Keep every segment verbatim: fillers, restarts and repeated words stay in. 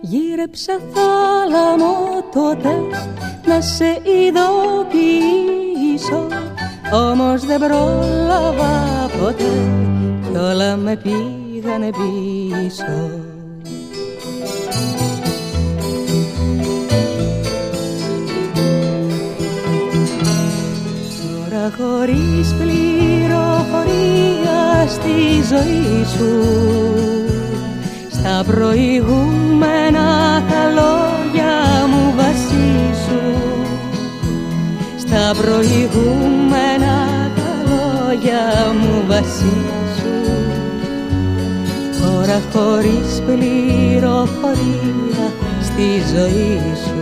Γύρεψα θάλαμο τότε να σε ειδοποιήσω, όμως δεν πρόλαβα ποτέ κι όλα με πήγανε πίσω. Τώρα χωρίς πληροφορία στη ζωή σου, στα προηγούμενα τα λόγια μου βασίσου, στα προηγούμενα τα λόγια μου βασίσου. Τώρα χωρίς πληροφορία στη ζωή σου.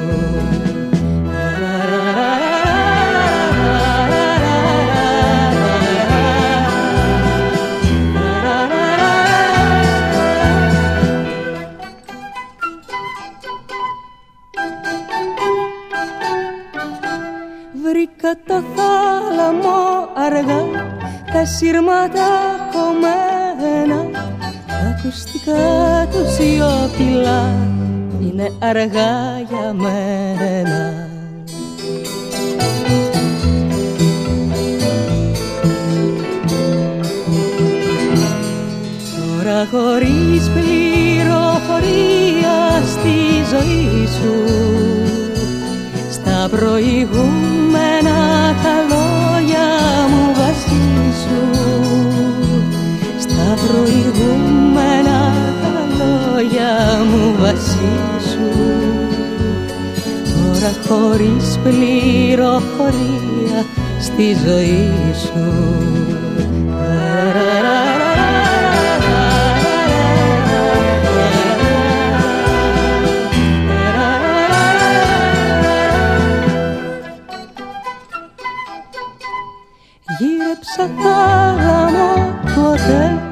Βρήκα το θάλαμο αργά, τα σύρματα κομμένα, τα ακουστικά του σιωπηλά, είναι αργά για μένα. Τώρα χωρίς πληροφορία στη ζωή σου, στα προηγούμενα τα λόγια μου βασίσου, στα προηγούμενα τα λόγια μου βασίσου. Τώρα χωρίς πληροφορία στη ζωή σου. Γύρεψα θάλαμο τότε